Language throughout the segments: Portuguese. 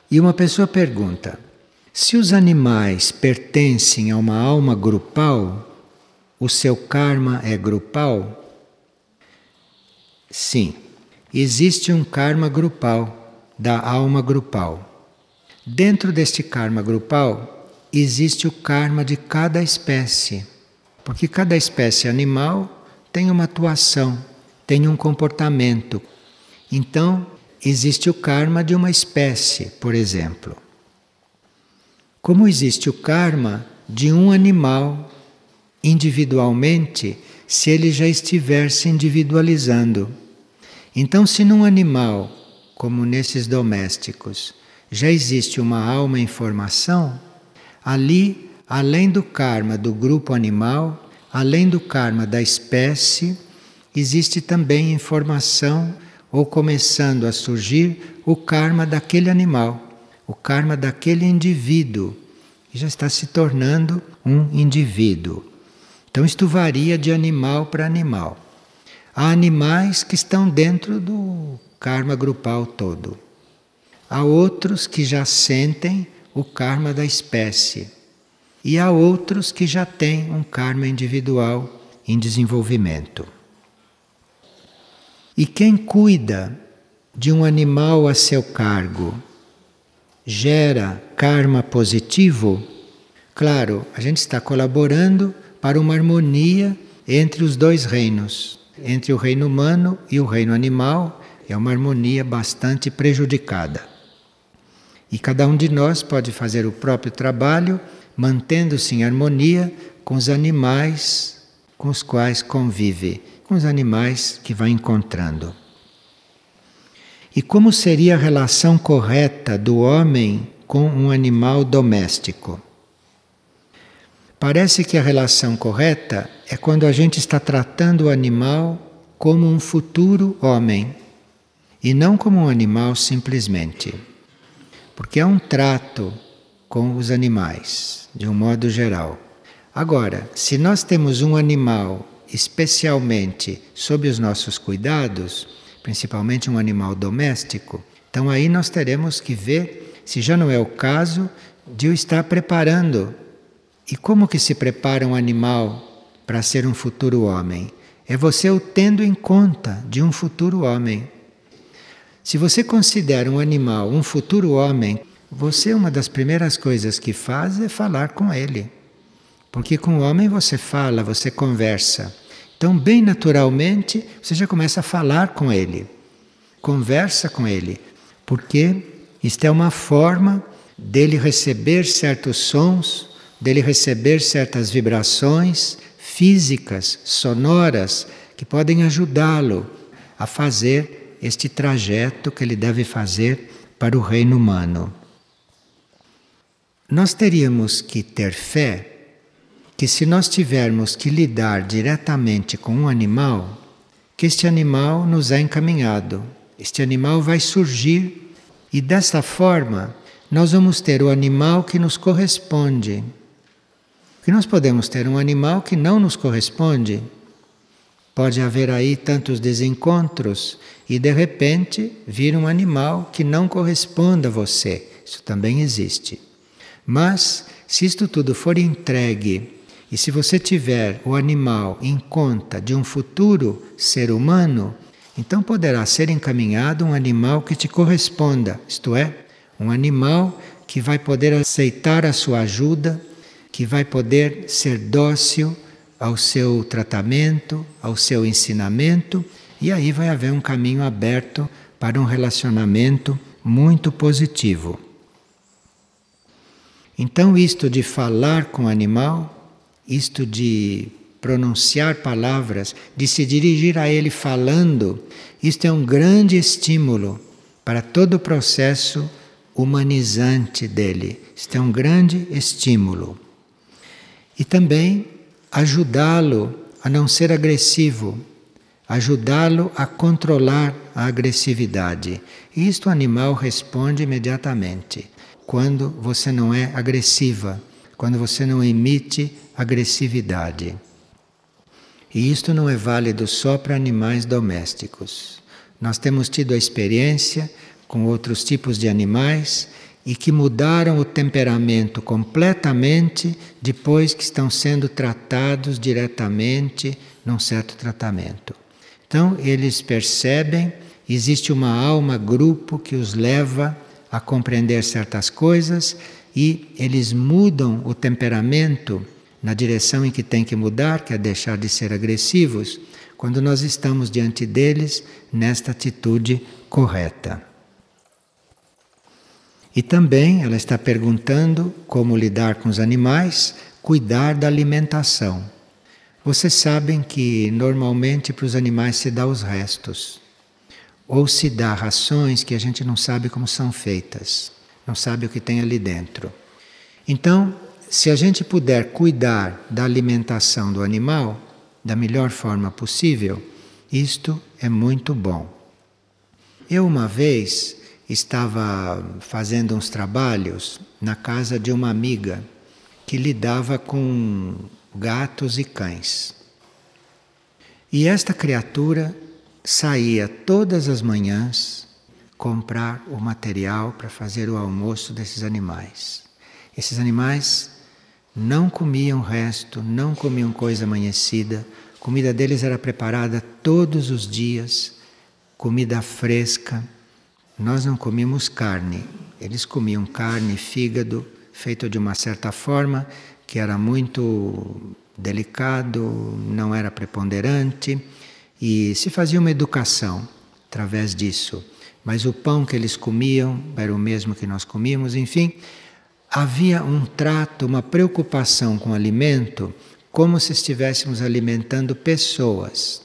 E uma pessoa pergunta: se os animais pertencem a uma alma grupal, o seu karma é grupal? Sim, existe um karma grupal, da alma grupal. Dentro deste karma grupal, existe o karma de cada espécie, porque cada espécie animal tem uma atuação, tem um comportamento. Então, existe o karma de uma espécie, por exemplo. Como existe o karma de um animal individualmente, se ele já estiver se individualizando. Então, se num animal, como nesses domésticos, já existe uma alma em formação, ali, além do karma do grupo animal, além do karma da espécie, existe também em formação ou começando a surgir o karma daquele animal, o karma daquele indivíduo, que já está se tornando um indivíduo. Então isto varia de animal para animal. Há animais que estão dentro do karma grupal todo. Há outros que já sentem o karma da espécie. E há outros que já têm um karma individual em desenvolvimento. E quem cuida de um animal a seu cargo gera karma positivo? Claro, a gente está colaborando para uma harmonia entre os dois reinos, entre o reino humano e o reino animal. É uma harmonia bastante prejudicada. E cada um de nós pode fazer o próprio trabalho, mantendo-se em harmonia com os animais com os quais convive, com os animais que vai encontrando. E como seria a relação correta do homem com um animal doméstico? Parece que a relação correta é quando a gente está tratando o animal como um futuro homem e não como um animal simplesmente. Porque é um trato com os animais, de um modo geral. Agora, se nós temos um animal especialmente sob os nossos cuidados, principalmente um animal doméstico, então aí nós teremos que ver se já não é o caso de o estar preparando. E como que se prepara um animal para ser um futuro homem? É você o tendo em conta de um futuro homem. Se você considera um animal um futuro homem, você, uma das primeiras coisas que faz é falar com ele. Porque com o homem você fala, você conversa. Então, bem naturalmente, você já começa a falar com ele. Conversa com ele. Porque isto é uma forma dele receber certos sons, dele receber certas vibrações físicas, sonoras, que podem ajudá-lo a fazer este trajeto que ele deve fazer para o reino humano. Nós teríamos que ter fé que se nós tivermos que lidar diretamente com um animal, que este animal nos é encaminhado, este animal vai surgir e dessa forma nós vamos ter o animal que nos corresponde. Porque nós podemos ter um animal que não nos corresponde. Pode haver aí tantos desencontros e de repente vir um animal que não corresponde a você. Isso também existe. Mas se isto tudo for entregue e se você tiver o animal em conta de um futuro ser humano, então poderá ser encaminhado um animal que te corresponda, isto é, um animal que vai poder aceitar a sua ajuda, que vai poder ser dócil ao seu tratamento, ao seu ensinamento, e aí vai haver um caminho aberto para um relacionamento muito positivo. Então, isto de falar com o animal, isto de pronunciar palavras, de se dirigir a ele falando, isto é um grande estímulo para todo o processo humanizante dele. Isto é um grande estímulo. E também ajudá-lo a não ser agressivo, ajudá-lo a controlar a agressividade. E isto o animal responde imediatamente, quando você não é agressiva, quando você não emite agressividade. E isto não é válido só para animais domésticos. Nós temos tido a experiência com outros tipos de animais e que mudaram o temperamento completamente depois que estão sendo tratados diretamente num certo tratamento. Então, eles percebem, existe uma alma grupo que os leva a compreender certas coisas e eles mudam o temperamento na direção em que tem que mudar, que é deixar de ser agressivos, quando nós estamos diante deles nesta atitude correta. E também ela está perguntando como lidar com os animais, cuidar da alimentação. Vocês sabem que normalmente para os animais se dá os restos, ou se dá rações que a gente não sabe como são feitas, não sabe o que tem ali dentro. Então, se a gente puder cuidar da alimentação do animal da melhor forma possível, isto é muito bom. Eu uma vez estava fazendo uns trabalhos na casa de uma amiga que lidava com gatos e cães. E esta criatura saía todas as manhãs comprar o material para fazer o almoço desses animais. Esses animais não comiam resto, não comiam coisa amanhecida. A comida deles era preparada todos os dias, comida fresca. Nós não comíamos carne. Eles comiam carne, fígado, feito de uma certa forma, que era muito delicado, não era preponderante, e se fazia uma educação através disso. Mas o pão que eles comiam era o mesmo que nós comíamos, enfim. Havia um trato, uma preocupação com o alimento, como se estivéssemos alimentando pessoas.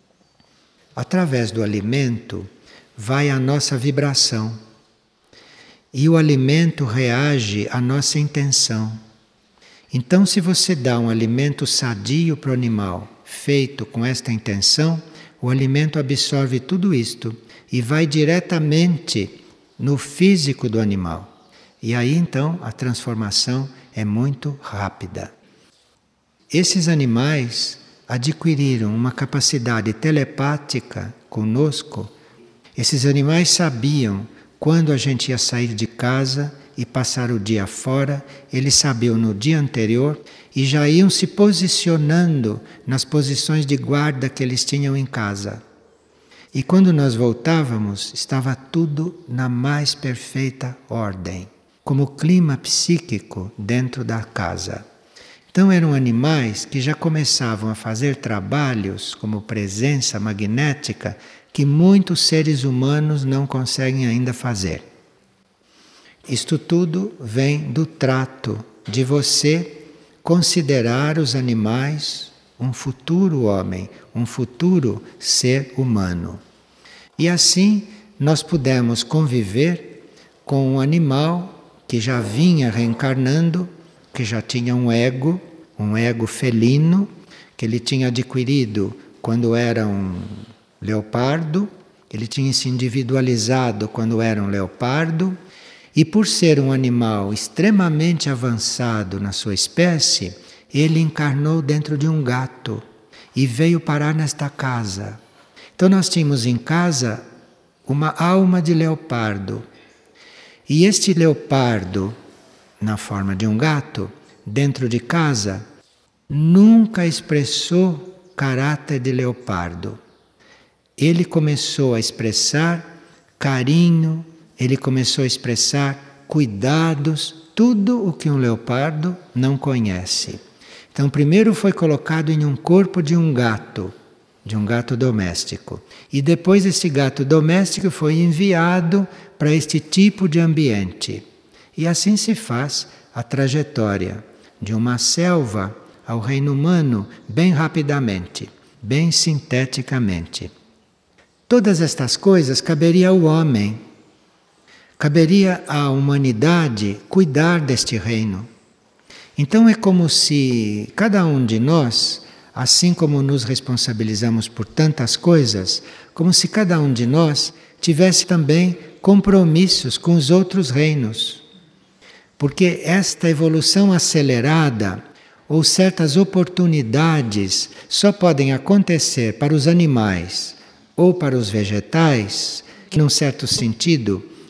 Através do alimento vai a nossa vibração. E o alimento reage à nossa intenção. Então, se você dá um alimento sadio para o animal, feito com esta intenção, o alimento absorve tudo isto e vai diretamente no físico do animal. E aí, então, a transformação é muito rápida. Esses animais adquiriram uma capacidade telepática conosco. Esses animais sabiam quando a gente ia sair de casa e passar o dia fora, eles sabiam no dia anterior e já iam se posicionando nas posições de guarda que eles tinham em casa. E quando nós voltávamos, estava tudo na mais perfeita ordem, como clima psíquico dentro da casa. Então eram animais que já começavam a fazer trabalhos como presença magnética que muitos seres humanos não conseguem ainda fazer. Isto tudo vem do trato de você considerar os animais um futuro homem, um futuro ser humano. E assim nós pudemos conviver com um animal que já vinha reencarnando, que já tinha um ego felino, que ele tinha adquirido quando era um leopardo, ele tinha se individualizado quando era um leopardo, e por ser um animal extremamente avançado na sua espécie, ele encarnou dentro de um gato e veio parar nesta casa. Então nós tínhamos em casa uma alma de leopardo. E este leopardo, na forma de um gato, dentro de casa, nunca expressou caráter de leopardo. Ele começou a expressar carinho, ele começou a expressar cuidados, tudo o que um leopardo não conhece. Então, primeiro foi colocado em um corpo de um gato doméstico. E depois esse gato doméstico foi enviado para este tipo de ambiente. E assim se faz a trajetória de uma selva ao reino humano bem rapidamente, bem sinteticamente. Todas estas coisas caberia ao homem. Caberia à humanidade cuidar deste reino. Então é como se cada um de nós, assim como nos responsabilizamos por tantas coisas, como se cada um de nós tivesse também compromissos com os outros reinos. Porque esta evolução acelerada ou certas oportunidades só podem acontecer para os animais ou para os vegetais, que num certo sentido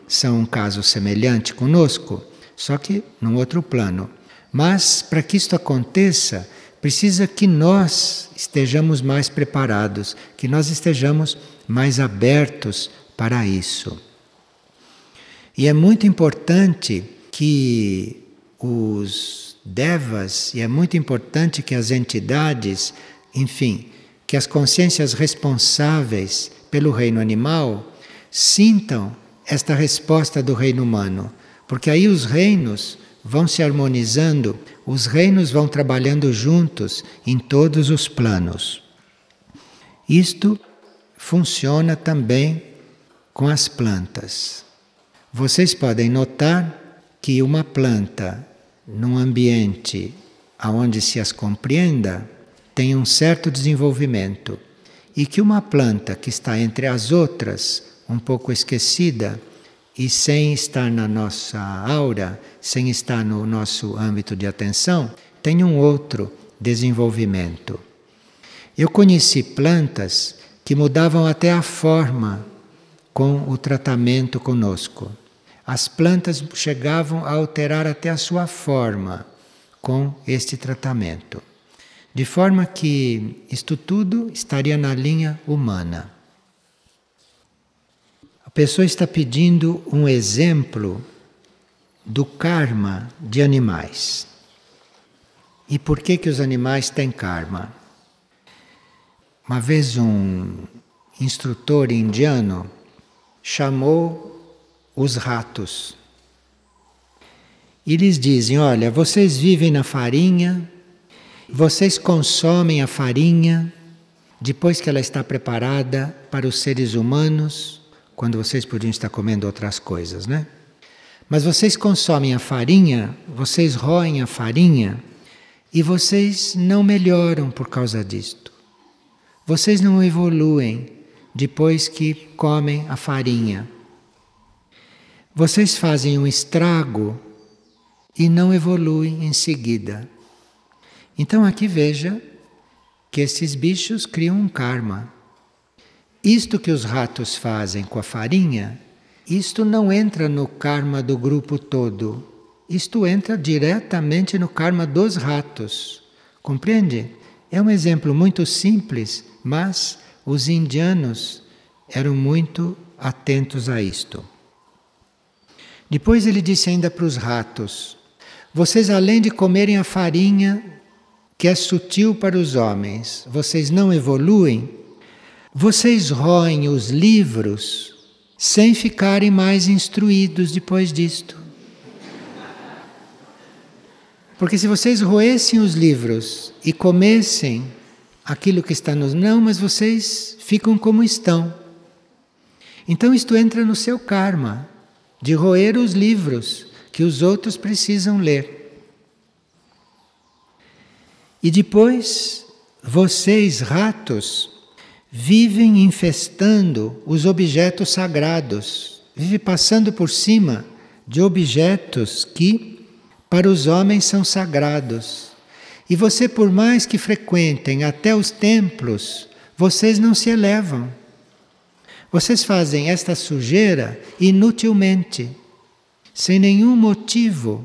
são um caso semelhante conosco, só que num outro plano. Mas para que isto aconteça, precisa que nós estejamos mais preparados, que nós estejamos mais abertos para isso. E é muito importante que os devas, e é muito importante que as entidades, enfim, que as consciências responsáveis pelo reino animal sintam esta resposta do reino humano, porque aí os reinos vão se harmonizando, os reinos vão trabalhando juntos em todos os planos. Isto funciona também com as plantas. Vocês podem notar que uma planta, num ambiente onde se as compreenda, tem um certo desenvolvimento, e que uma planta que está entre as outras, um pouco esquecida, e sem estar na nossa aura, sem estar no nosso âmbito de atenção, tem um outro desenvolvimento. Eu conheci plantas que mudavam até a forma com o tratamento conosco. As plantas chegavam a alterar até a sua forma com este tratamento. De forma que isto tudo estaria na linha humana. A pessoa está pedindo um exemplo do karma de animais. E por que os animais têm karma? Uma vez um instrutor indiano chamou os ratos. E lhes dizem, olha, vocês vivem na farinha, vocês consomem a farinha depois que ela está preparada para os seres humanos, quando vocês podiam estar comendo outras coisas, né? Mas vocês consomem a farinha, vocês roem a farinha e vocês não melhoram por causa disto. Vocês não evoluem depois que comem a farinha. Vocês fazem um estrago e não evoluem em seguida. Então aqui veja que esses bichos criam um karma. Isto que os ratos fazem com a farinha, isto não entra no karma do grupo todo. Isto entra diretamente no karma dos ratos. Compreende? É um exemplo muito simples, mas os indianos eram muito atentos a isto. Depois ele disse ainda para os ratos, vocês além de comerem a farinha, que é sutil para os homens, vocês não evoluem, vocês roem os livros sem ficarem mais instruídos depois disto. Porque se vocês roessem os livros e comessem aquilo que está nos... Não, mas vocês ficam como estão. Então isto entra no seu karma, de roer os livros que os outros precisam ler. E depois, vocês, ratos, vivem infestando os objetos sagrados, vivem passando por cima de objetos que para os homens são sagrados. E você, por mais que frequentem até os templos, vocês não se elevam. Vocês fazem esta sujeira inutilmente, sem nenhum motivo.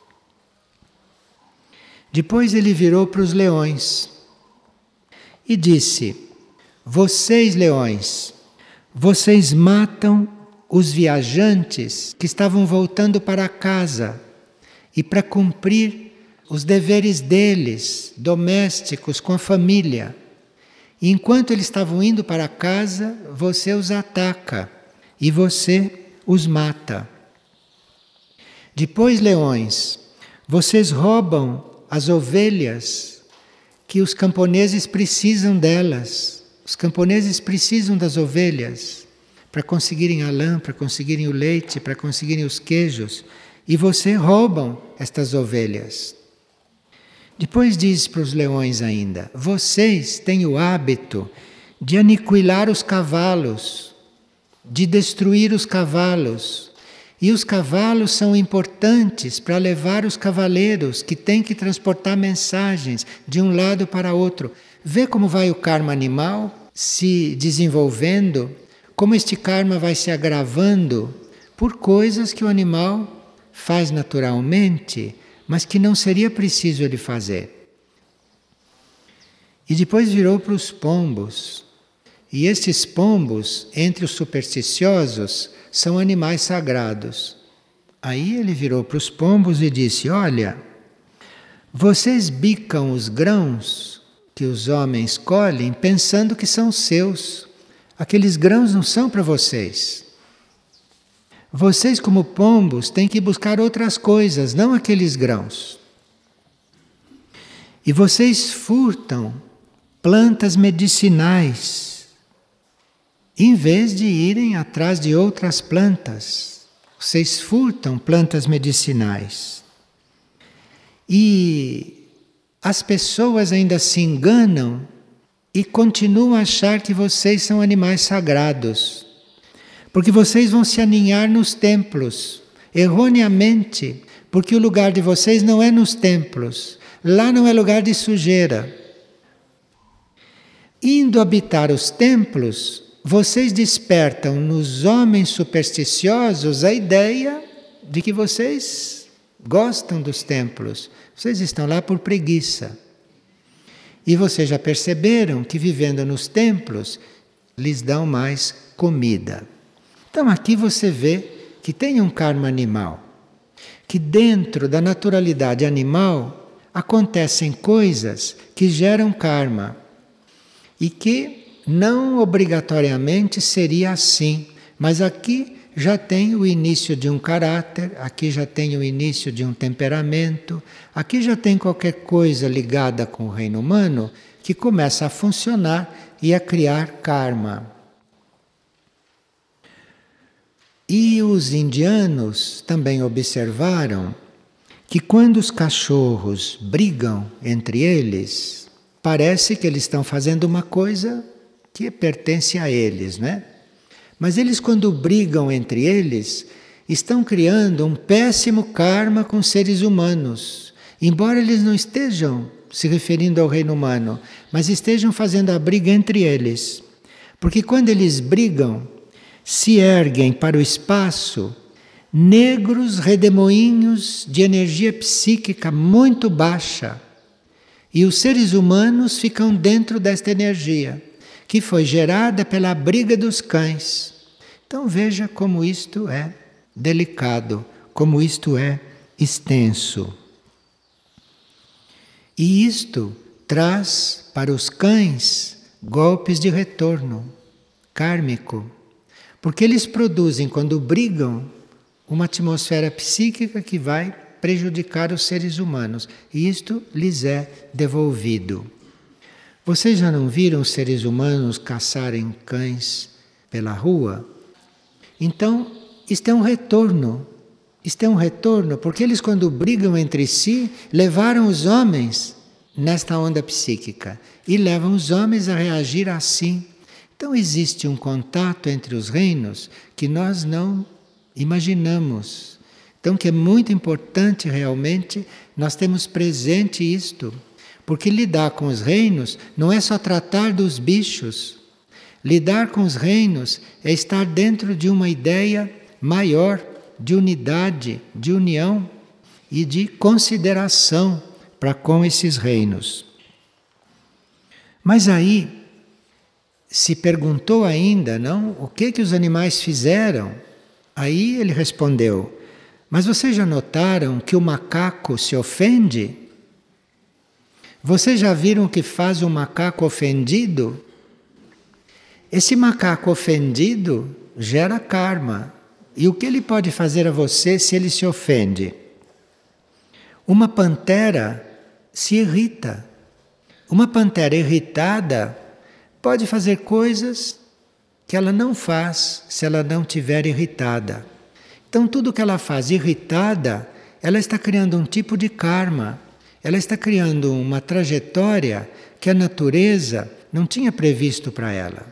Depois ele virou para os leões e disse, vocês, leões, vocês matam os viajantes que estavam voltando para casa e para cumprir os deveres deles, domésticos, com a família. E enquanto eles estavam indo para casa, você os ataca e você os mata. Depois, leões, vocês roubam as ovelhas que os camponeses precisam delas. Os camponeses precisam das ovelhas para conseguirem a lã, para conseguirem o leite, para conseguirem os queijos. E você roubam estas ovelhas. Depois diz para os leões ainda, vocês têm o hábito de aniquilar os cavalos, de destruir os cavalos. E os cavalos são importantes para levar os cavaleiros que têm que transportar mensagens de um lado para outro. Vê como vai o karma animal se desenvolvendo, como este karma vai se agravando por coisas que o animal faz naturalmente, mas que não seria preciso ele fazer. E depois virou para os pombos. E estes pombos, entre os supersticiosos, são animais sagrados. Aí ele virou para os pombos e disse: olha, vocês bicam os grãos que os homens colhem pensando que são seus. Aqueles grãos não são para vocês. Vocês, como pombos, têm que buscar outras coisas, não aqueles grãos. E vocês furtam plantas medicinais, em vez de irem atrás de outras plantas. Vocês furtam plantas medicinais. E as pessoas ainda se enganam e continuam a achar que vocês são animais sagrados. Porque vocês vão se aninhar nos templos, erroneamente, porque o lugar de vocês não é nos templos. Lá não é lugar de sujeira. Indo habitar os templos, vocês despertam nos homens supersticiosos a ideia de que vocês gostam dos templos. Vocês estão lá por preguiça. E vocês já perceberam que vivendo nos templos, lhes dão mais comida. Então aqui você vê que tem um karma animal. Que dentro da naturalidade animal acontecem coisas que geram karma. E que não obrigatoriamente seria assim. Mas aqui já tem o início de um caráter, aqui já tem o início de um temperamento, aqui já tem qualquer coisa ligada com o reino humano que começa a funcionar e a criar karma. E os indianos também observaram que quando os cachorros brigam entre eles, parece que eles estão fazendo uma coisa que pertence a eles, né? Mas eles, quando brigam entre eles, estão criando um péssimo karma com seres humanos. Embora eles não estejam se referindo ao reino humano, mas estejam fazendo a briga entre eles. Porque quando eles brigam, se erguem para o espaço negros redemoinhos de energia psíquica muito baixa. E os seres humanos ficam dentro desta energia, que foi gerada pela briga dos cães. Então veja como isto é delicado, como isto é extenso. E isto traz para os cães golpes de retorno kármico, porque eles produzem, quando brigam, uma atmosfera psíquica que vai prejudicar os seres humanos, e isto lhes é devolvido. Vocês já não viram os seres humanos caçarem cães pela rua? Então, isto é um retorno. Isto é um retorno, porque eles, quando brigam entre si, levaram os homens nesta onda psíquica e levam os homens a reagir assim. Então, existe um contato entre os reinos que nós não imaginamos. Então, que é muito importante realmente nós termos presente isto. Porque lidar com os reinos não é só tratar dos bichos. Lidar com os reinos é estar dentro de uma ideia maior, de unidade, de união e de consideração para com esses reinos. Mas aí se perguntou ainda, não? O que os animais fizeram? Aí ele respondeu: mas vocês já notaram que o macaco se ofende? Vocês já viram o que faz um macaco ofendido? Esse macaco ofendido gera karma. E o que ele pode fazer a você se ele se ofende? Uma pantera se irrita. Uma pantera irritada pode fazer coisas que ela não faz se ela não estiver irritada. Então tudo que ela faz irritada, ela está criando um tipo de karma. Ela está criando uma trajetória que a natureza não tinha previsto para ela.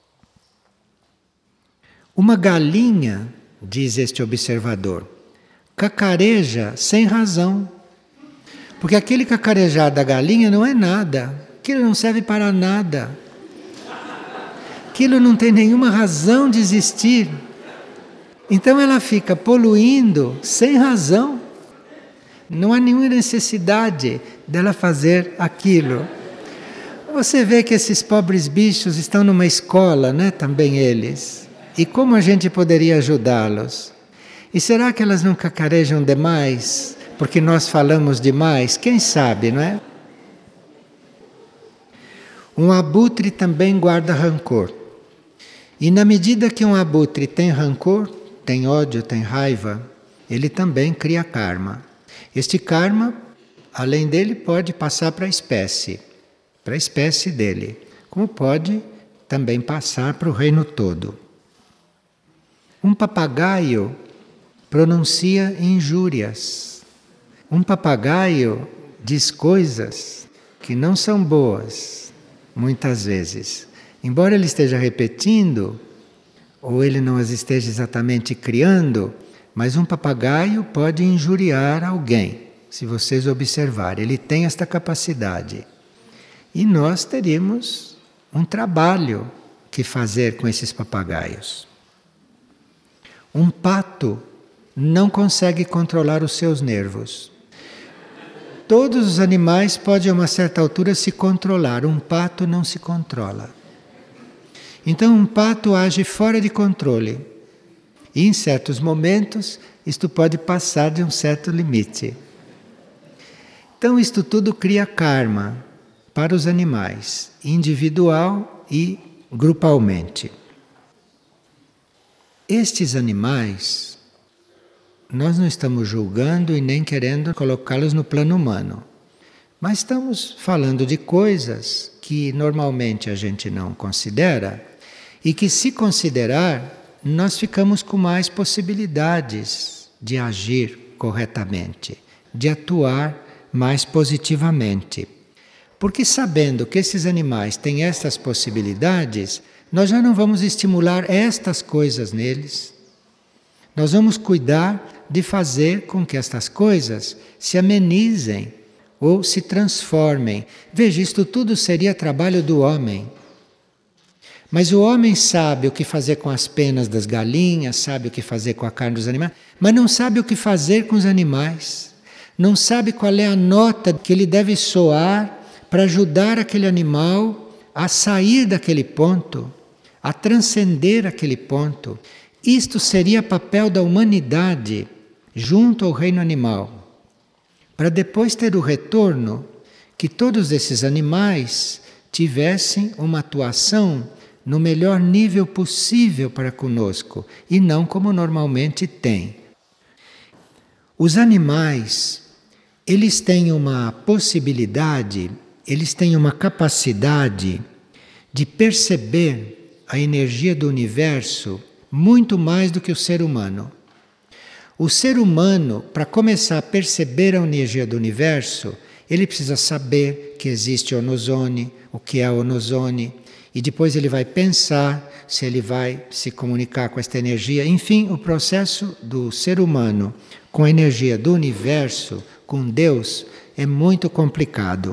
Uma galinha, diz este observador, cacareja sem razão. Porque aquele cacarejar da galinha não é nada. Aquilo não serve para nada. Aquilo não tem nenhuma razão de existir. Então ela fica poluindo sem razão. Não há nenhuma necessidade dela fazer aquilo. Você vê que esses pobres bichos estão numa escola, né? Também eles. E como a gente poderia ajudá-los? E será que elas não cacarejam demais? Porque nós falamos demais? Quem sabe, não é? Um abutre também guarda rancor. E na medida que um abutre tem rancor, tem ódio, tem raiva, ele também cria karma. Este karma, além dele, pode passar para a espécie dele, como pode também passar para o reino todo. Um papagaio pronuncia injúrias. Um papagaio diz coisas que não são boas, muitas vezes. Embora ele esteja repetindo, ou ele não as esteja exatamente criando, mas um papagaio pode injuriar alguém, se vocês observarem. Ele tem esta capacidade. E nós teríamos um trabalho que fazer com esses papagaios. Um pato não consegue controlar os seus nervos. Todos os animais podem a uma certa altura se controlar, um pato não se controla. Então um pato age fora de controle. E em certos momentos isto pode passar de um certo limite. Então isto tudo cria karma para os animais, individual e grupalmente. Estes animais, nós não estamos julgando e nem querendo colocá-los no plano humano. Mas estamos falando de coisas que normalmente a gente não considera e que, se considerar, nós ficamos com mais possibilidades de agir corretamente, de atuar mais positivamente. Porque sabendo que esses animais têm estas possibilidades, nós já não vamos estimular estas coisas neles. Nós vamos cuidar de fazer com que estas coisas se amenizem ou se transformem. Veja, isto tudo seria trabalho do homem. Mas o homem sabe o que fazer com as penas das galinhas, sabe o que fazer com a carne dos animais, mas não sabe o que fazer com os animais. Não sabe qual é a nota que ele deve soar para ajudar aquele animal a sair daquele ponto, a transcender aquele ponto. Isto seria papel da humanidade junto ao reino animal, para depois ter o retorno que todos esses animais tivessem uma atuação no melhor nível possível para conosco e não como normalmente tem. Os animais, eles têm uma possibilidade, eles têm uma capacidade de perceber a energia do universo muito mais do que o ser humano. O ser humano, para começar a perceber a energia do universo, ele precisa saber que existe onozone, o que é onozone, e depois ele vai pensar se ele vai se comunicar com esta energia. Enfim, o processo do ser humano com a energia do universo, com Deus, é muito complicado.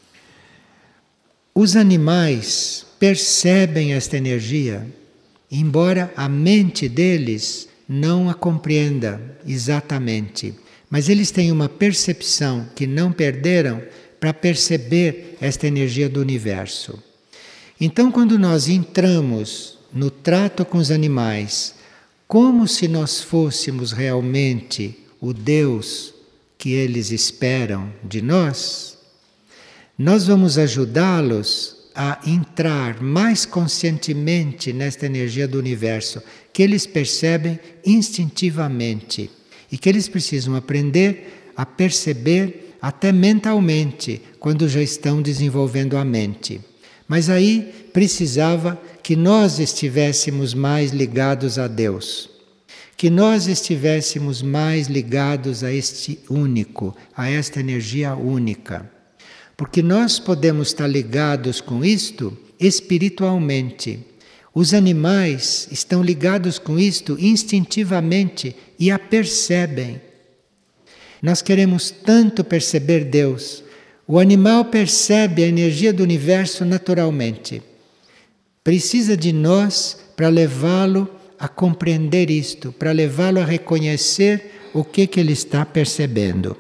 Os animais percebem esta energia, embora a mente deles não a compreenda exatamente. Mas eles têm uma percepção que não perderam para perceber esta energia do universo. Então, quando nós entramos no trato com os animais, como se nós fôssemos realmente o Deus que eles esperam de nós, nós vamos ajudá-los a entrar mais conscientemente nesta energia do universo, que eles percebem instintivamente e que eles precisam aprender a perceber até mentalmente, quando já estão desenvolvendo a mente. Mas aí precisava que nós estivéssemos mais ligados a Deus, que nós estivéssemos mais ligados a este único, a esta energia única. Porque nós podemos estar ligados com isto espiritualmente. Os animais estão ligados com isto instintivamente e a percebem. Nós queremos tanto perceber Deus. O animal percebe a energia do universo naturalmente. Precisa de nós para levá-lo a compreender isto, para levá-lo a reconhecer o que ele está percebendo.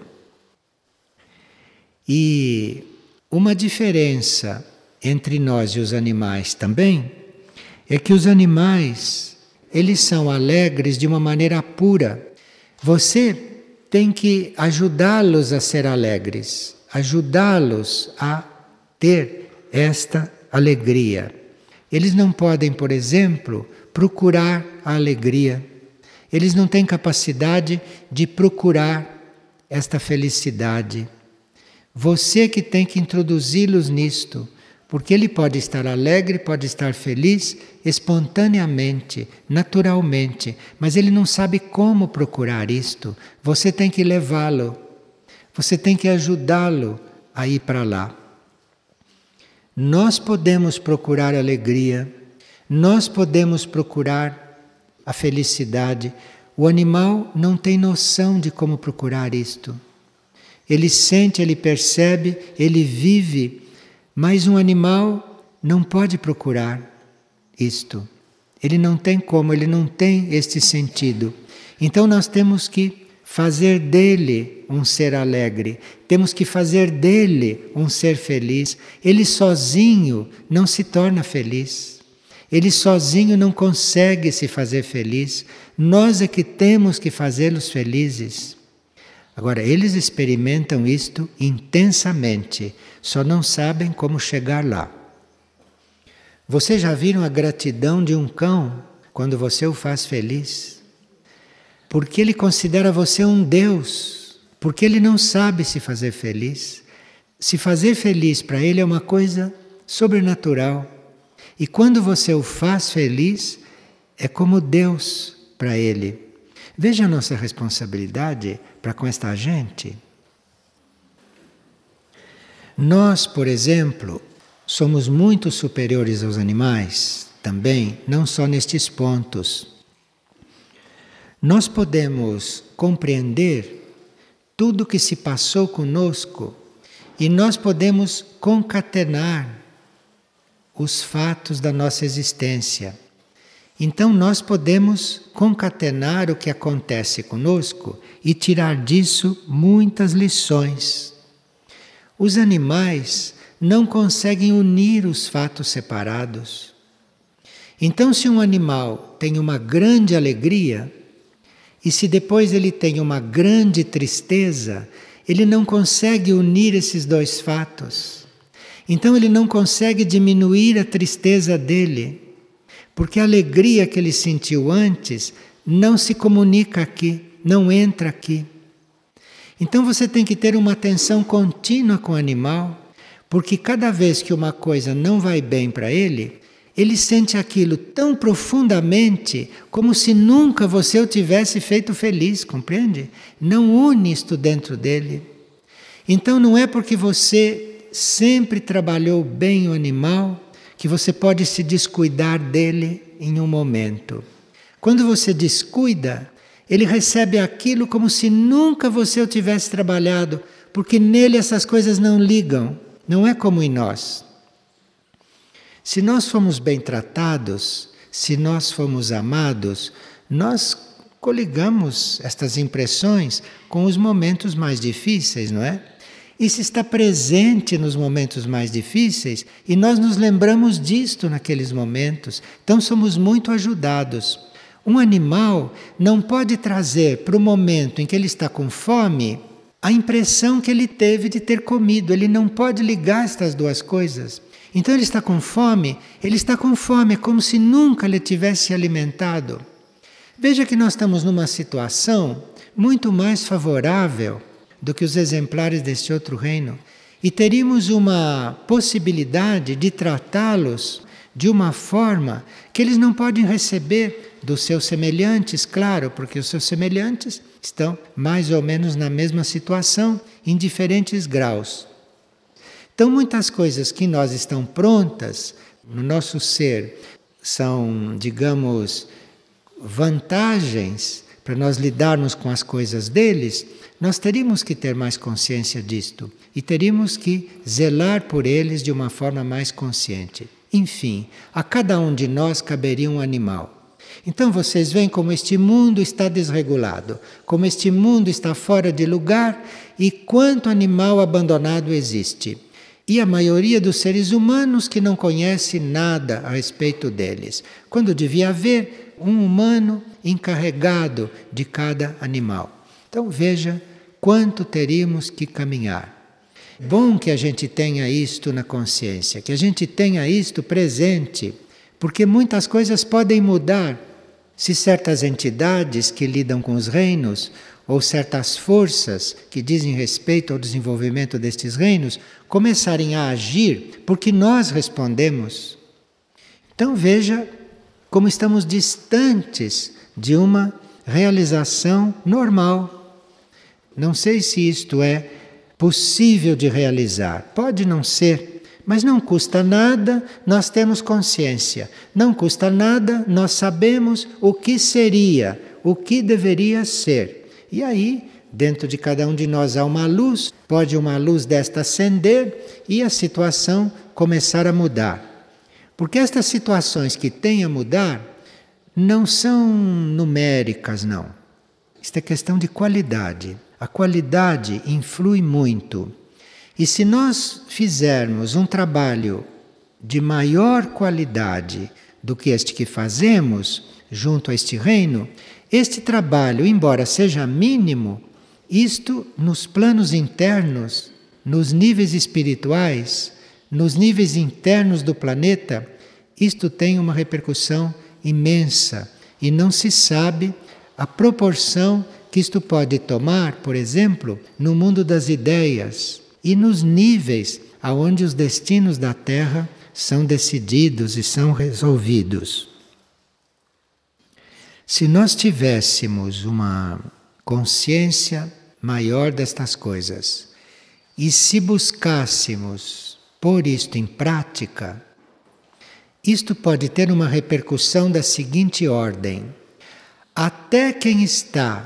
E uma diferença entre nós e os animais também é que os animais, eles são alegres de uma maneira pura. Você tem que ajudá-los a ser alegres, ajudá-los a ter esta alegria. Eles não podem, por exemplo, procurar a alegria. Eles não têm capacidade de procurar esta felicidade. Você que tem que introduzi-los nisto, porque ele pode estar alegre, pode estar feliz espontaneamente, naturalmente, mas ele não sabe como procurar isto. Você tem que levá-lo, você tem que ajudá-lo a ir para lá. Nós podemos procurar alegria, nós podemos procurar a felicidade. O animal não tem noção de como procurar isto. Ele sente, ele percebe, ele vive, mas um animal não pode procurar isto. Ele não tem como, ele não tem este sentido. Então nós temos que fazer dele um ser alegre, temos que fazer dele um ser feliz. Ele sozinho não se torna feliz, ele sozinho não consegue se fazer feliz. Nós é que temos que fazê-los felizes. Agora, eles experimentam isto intensamente, só não sabem como chegar lá. Vocês já viram a gratidão de um cão quando você o faz feliz? Porque ele considera você um Deus, porque ele não sabe se fazer feliz. Se fazer feliz para ele é uma coisa sobrenatural. E quando você o faz feliz, é como Deus para ele. Veja a nossa responsabilidade para com esta gente. Nós, por exemplo, somos muito superiores aos animais, também, não só nestes pontos. Nós podemos compreender tudo o que se passou conosco e nós podemos concatenar os fatos da nossa existência. Então nós podemos concatenar o que acontece conosco e tirar disso muitas lições. Os animais não conseguem unir os fatos separados. Então, se um animal tem uma grande alegria, e se depois ele tem uma grande tristeza, ele não consegue unir esses dois fatos. Então ele não consegue diminuir a tristeza dele, porque a alegria que ele sentiu antes não se comunica aqui, não entra aqui. Então você tem que ter uma atenção contínua com o animal, porque cada vez que uma coisa não vai bem para ele, ele sente aquilo tão profundamente como se nunca você o tivesse feito feliz, compreende? Não une isto dentro dele. Então não é porque você sempre trabalhou bem o animal que você pode se descuidar dele em um momento. Quando você descuida, ele recebe aquilo como se nunca você o tivesse trabalhado, porque nele essas coisas não ligam, não é como em nós. Se nós fomos bem tratados, se nós fomos amados, nós coligamos estas impressões com os momentos mais difíceis, não é? Isso está presente nos momentos mais difíceis e nós nos lembramos disto naqueles momentos. Então somos muito ajudados. Um animal não pode trazer para o momento em que ele está com fome a impressão que ele teve de ter comido. Ele não pode ligar estas duas coisas. Então ele está com fome, é como se nunca ele tivesse alimentado. Veja que nós estamos numa situação muito mais favorável do que os exemplares deste outro reino. E teríamos uma possibilidade de tratá-los de uma forma que eles não podem receber dos seus semelhantes, claro, porque os seus semelhantes estão mais ou menos na mesma situação, em diferentes graus. Então muitas coisas que nós estão prontas no nosso ser são, digamos, vantagens para nós lidarmos com as coisas deles. Nós teríamos que ter mais consciência disto e teríamos que zelar por eles de uma forma mais consciente. Enfim, a cada um de nós caberia um animal. Então vocês veem como este mundo está desregulado, como este mundo está fora de lugar e quanto animal abandonado existe. E a maioria dos seres humanos que não conhece nada a respeito deles, quando devia haver um humano encarregado de cada animal. Então veja quanto teríamos que caminhar. Bom que a gente tenha isto na consciência, que a gente tenha isto presente, porque muitas coisas podem mudar se certas entidades que lidam com os reinos ou certas forças que dizem respeito ao desenvolvimento destes reinos começarem a agir porque nós respondemos. Então veja como estamos distantes de uma realização normal. Não sei se isto é possível de realizar. Pode não ser, mas não custa nada, nós temos consciência. Não custa nada, nós sabemos o que seria, o que deveria ser. E aí, dentro de cada um de nós há uma luz, pode uma luz desta acender e a situação começar a mudar. Porque estas situações que têm a mudar não são numéricas, não. Isto é questão de qualidade. A qualidade influi muito. E se nós fizermos um trabalho de maior qualidade do que este que fazemos, junto a este reino, este trabalho, embora seja mínimo, isto nos planos internos, nos níveis espirituais, nos níveis internos do planeta, isto tem uma repercussão imensa e não se sabe a proporção que isto pode tomar, por exemplo, no mundo das ideias e nos níveis aonde os destinos da Terra são decididos e são resolvidos. Se nós tivéssemos uma consciência maior destas coisas e se buscássemos pôr isto em prática, isto pode ter uma repercussão da seguinte ordem: até quem está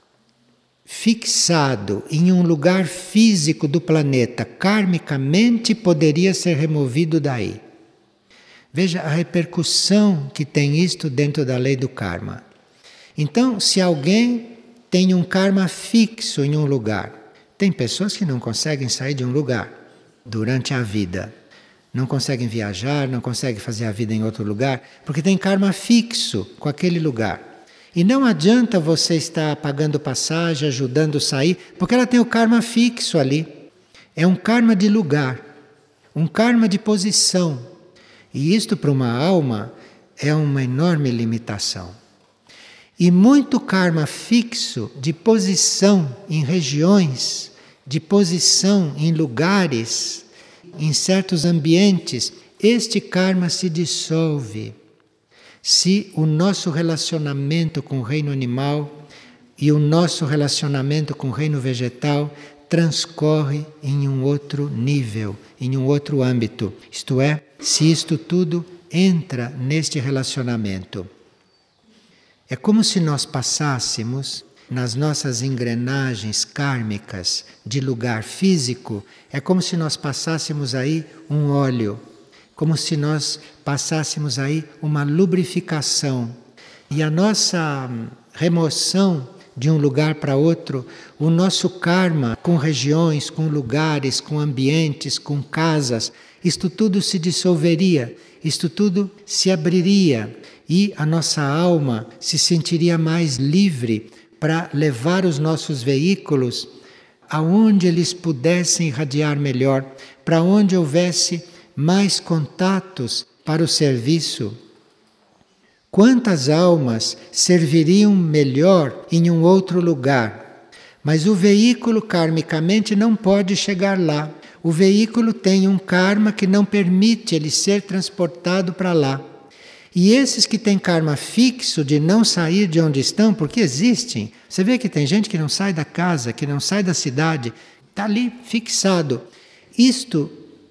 fixado em um lugar físico do planeta karmicamente poderia ser removido daí. Veja a repercussão que tem isto dentro da lei do karma. Então, se alguém tem um karma fixo em um lugar, tem pessoas que não conseguem sair de um lugar durante a vida. Não conseguem viajar, não conseguem fazer a vida em outro lugar, porque tem karma fixo com aquele lugar. E não adianta você estar pagando passagem, ajudando a sair, porque ela tem o karma fixo ali. É um karma de lugar, um karma de posição. E isto para uma alma é uma enorme limitação. E muito karma fixo de posição em regiões, de posição em lugares, em certos ambientes, este karma se dissolve se o nosso relacionamento com o reino animal e o nosso relacionamento com o reino vegetal transcorre em um outro nível, em um outro âmbito. Isto é, se isto tudo entra neste relacionamento. É como se nós passássemos nas nossas engrenagens kármicas de lugar físico, é como se nós passássemos aí um óleo, como se nós passássemos aí uma lubrificação. E a nossa remoção de um lugar para outro, o nosso karma com regiões, com lugares, com ambientes, com casas, isto tudo se dissolveria, isto tudo se abriria e a nossa alma se sentiria mais livre para levar os nossos veículos aonde eles pudessem irradiar melhor, para onde houvesse mais contatos para o serviço. Quantas almas serviriam melhor em um outro lugar? Mas o veículo karmicamente não pode chegar lá. O veículo tem um karma que não permite ele ser transportado para lá. E esses que têm karma fixo de não sair de onde estão, porque existem. Você vê que tem gente que não sai da casa, que não sai da cidade, está ali fixado. Isto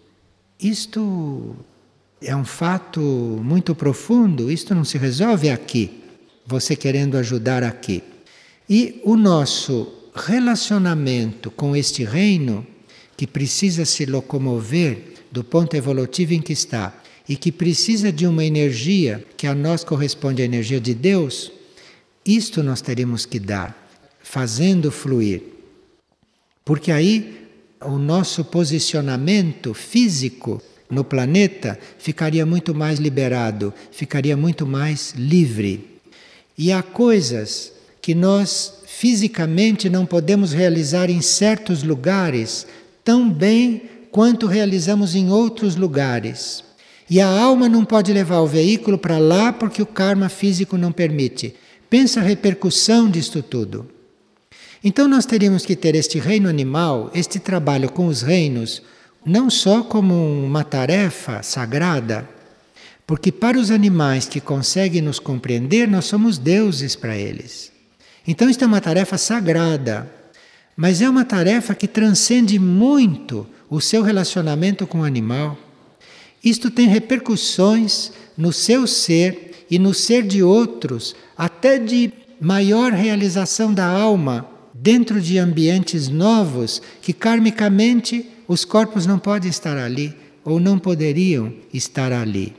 é um fato muito profundo, isto não se resolve aqui, você querendo ajudar aqui. E o nosso relacionamento com este reino, que precisa se locomover do ponto evolutivo em que está, e que precisa de uma energia que a nós corresponde à energia de Deus, isto nós teríamos que dar, fazendo fluir. Porque aí o nosso posicionamento físico no planeta ficaria muito mais liberado, ficaria muito mais livre. E há coisas que nós fisicamente não podemos realizar em certos lugares tão bem quanto realizamos em outros lugares. E a alma não pode levar o veículo para lá porque o karma físico não permite. Pensa a repercussão disto tudo. Então nós teríamos que ter este reino animal, este trabalho com os reinos, não só como uma tarefa sagrada, porque para os animais que conseguem nos compreender, nós somos deuses para eles. Então isto é uma tarefa sagrada, mas é uma tarefa que transcende muito o seu relacionamento com o animal. Isto tem repercussões no seu ser e no ser de outros, até de maior realização da alma, dentro de ambientes novos que karmicamente os corpos não podem estar ali ou não poderiam estar ali.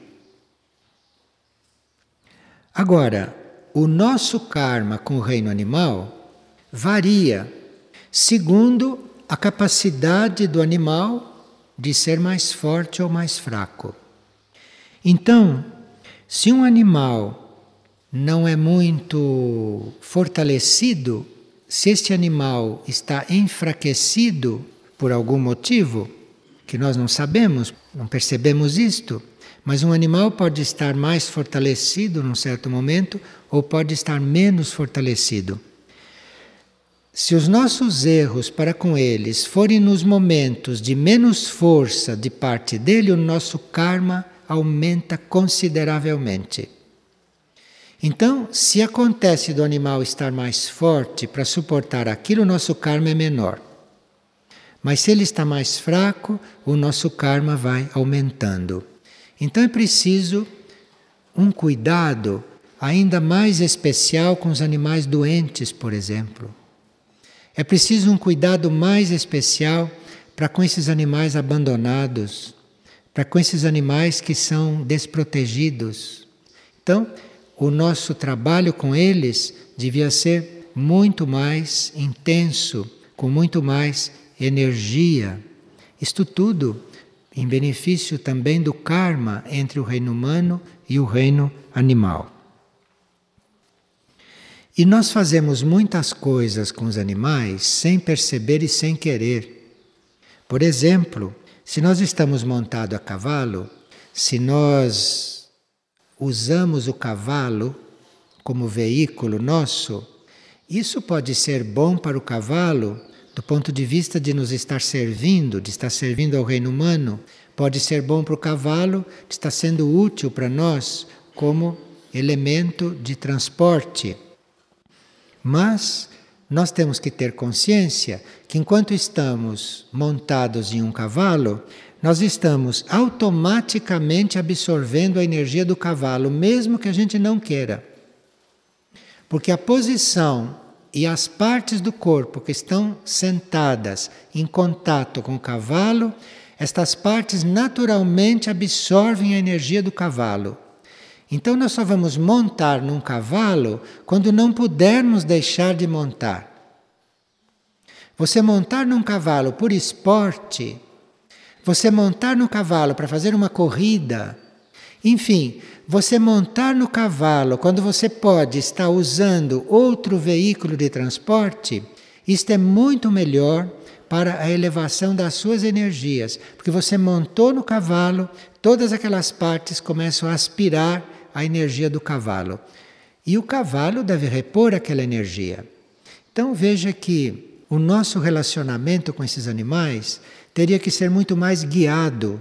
Agora, o nosso karma com o reino animal varia segundo a capacidade do animal de ser mais forte ou mais fraco. Então, se um animal não é muito fortalecido, se este animal está enfraquecido por algum motivo, que nós não sabemos, não percebemos isto, mas um animal pode estar mais fortalecido num certo momento ou pode estar menos fortalecido. Se os nossos erros para com eles forem nos momentos de menos força de parte dele, o nosso karma aumenta consideravelmente. Então, se acontece do animal estar mais forte para suportar aquilo, o nosso karma é menor. Mas se ele está mais fraco, o nosso karma vai aumentando. Então é preciso um cuidado ainda mais especial com os animais doentes, por exemplo. É preciso um cuidado mais especial para com esses animais abandonados, para com esses animais que são desprotegidos. Então, o nosso trabalho com eles devia ser muito mais intenso, com muito mais energia. Isto tudo em benefício também do karma entre o reino humano e o reino animal. E nós fazemos muitas coisas com os animais sem perceber e sem querer. Por exemplo, se nós estamos montados a cavalo, se nós usamos o cavalo como veículo nosso, isso pode ser bom para o cavalo do ponto de vista de nos estar servindo, de estar servindo ao reino humano. Pode ser bom para o cavalo, de estar sendo útil para nós como elemento de transporte. Mas nós temos que ter consciência que enquanto estamos montados em um cavalo, nós estamos automaticamente absorvendo a energia do cavalo, mesmo que a gente não queira. Porque a posição e as partes do corpo que estão sentadas em contato com o cavalo, estas partes naturalmente absorvem a energia do cavalo. Então nós só vamos montar num cavalo quando não pudermos deixar de montar. Você montar num cavalo por esporte, você montar no cavalo para fazer uma corrida, enfim, você montar no cavalo quando você pode estar usando outro veículo de transporte, isto é muito melhor para a elevação das suas energias, porque você montou no cavalo, todas aquelas partes começam a aspirar a energia do cavalo. E o cavalo deve repor aquela energia. Então veja que o nosso relacionamento com esses animais teria que ser muito mais guiado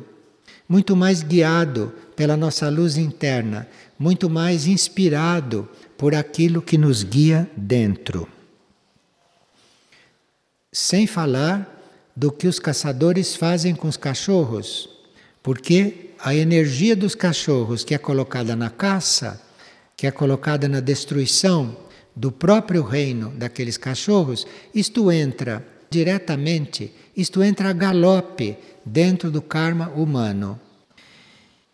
pela nossa luz interna, muito mais inspirado por aquilo que nos guia dentro. Sem falar do que os caçadores fazem com os cachorros, porque a energia dos cachorros que é colocada na caça, que é colocada na destruição do próprio reino daqueles cachorros, isto entra diretamente, isto entra a galope dentro do karma humano.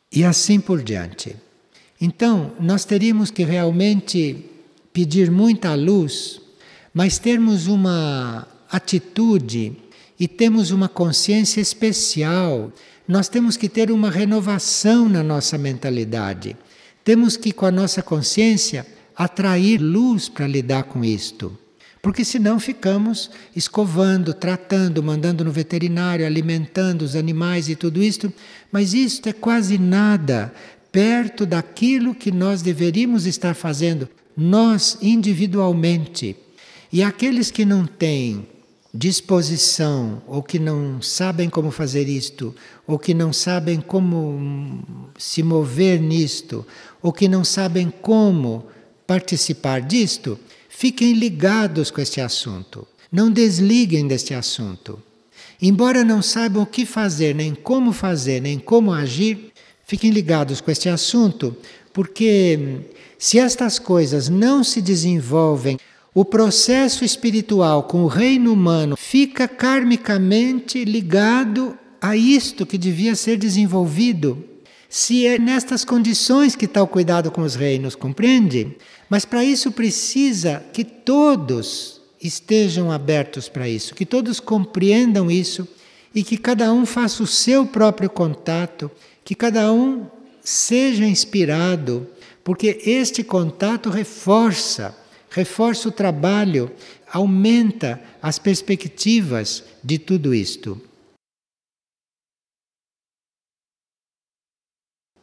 e assim por diante. Então, nós teríamos que realmente pedir muita luz, mas termos uma atitude e temos uma consciência especial. Nós temos que ter uma renovação na nossa mentalidade. Temos que, com a nossa consciência, atrair luz para lidar com isto. Porque senão ficamos escovando, tratando, mandando no veterinário, alimentando os animais e tudo isto, mas isto é quase nada perto daquilo que nós deveríamos estar fazendo, nós individualmente. E aqueles que não têm disposição, ou que não sabem como fazer isto, ou que não sabem como se mover nisto, ou que não sabem como participar disto, fiquem ligados com este assunto. Não desliguem deste assunto. Embora não saibam o que fazer, nem como agir, fiquem ligados com este assunto, porque se estas coisas não se desenvolvem, o processo espiritual com o reino humano fica karmicamente ligado a isto que devia ser desenvolvido. Se é nestas condições que está o cuidado com os reinos, compreende? Mas para isso precisa que todos estejam abertos para isso, que todos compreendam isso e que cada um faça o seu próprio contato, que cada um seja inspirado, porque este contato reforça o trabalho, aumenta as perspectivas de tudo isto.